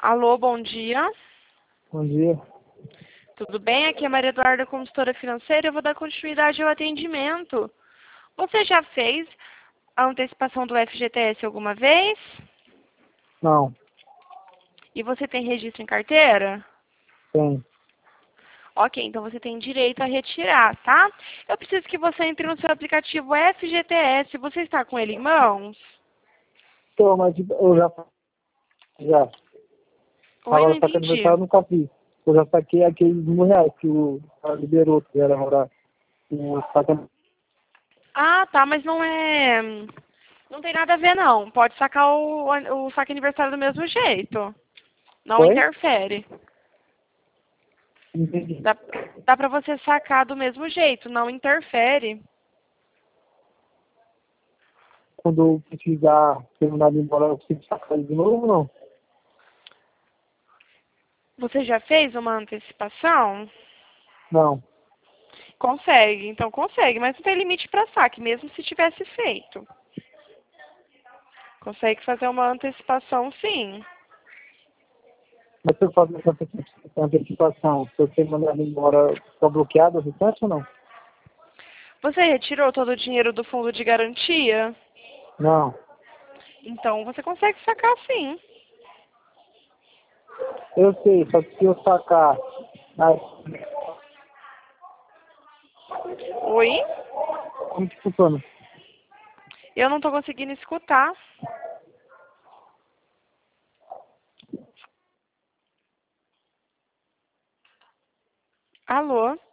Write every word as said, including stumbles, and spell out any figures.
Alô, bom dia. Bom dia. Tudo bem? Aqui é a Maria Eduarda, consultora financeira. Eu vou dar continuidade ao atendimento. Você já fez a antecipação do F G T S alguma vez? Não, E você tem registro em carteira? tem. Ok, então você tem direito a retirar, tá? Eu preciso que você entre no seu aplicativo F G T S. Você está com ele em mãos? Tô, mas eu já. Já. Oi, não Agora só que aniversário entendi. eu nunca fiz. Eu já saquei aqueles mil reais que o cara liberou, que era morar. O saca. Ah, tá, mas não é... Não tem nada a ver, não. Pode sacar o, o saque aniversário do mesmo jeito. Não Oi? interfere. Entendi. Dá, dá pra você sacar do mesmo jeito, não interfere. Quando eu precisar terminar de ir embora, eu preciso sacar ele de novo ou não? Você já fez uma antecipação? Não. Consegue, então consegue, mas não tem limite para saque, mesmo se tivesse feito. Consegue fazer uma antecipação, sim. Mas se eu fazer essa antecipação, antecipação, se eu ter mandado embora, fica bloqueado o restante ou não? Você retirou todo o dinheiro do fundo de garantia? Não. Então você consegue sacar, sim. Eu sei, só que se eu sacar. Aí, Oi? como que funciona? Eu não estou conseguindo escutar. Alô?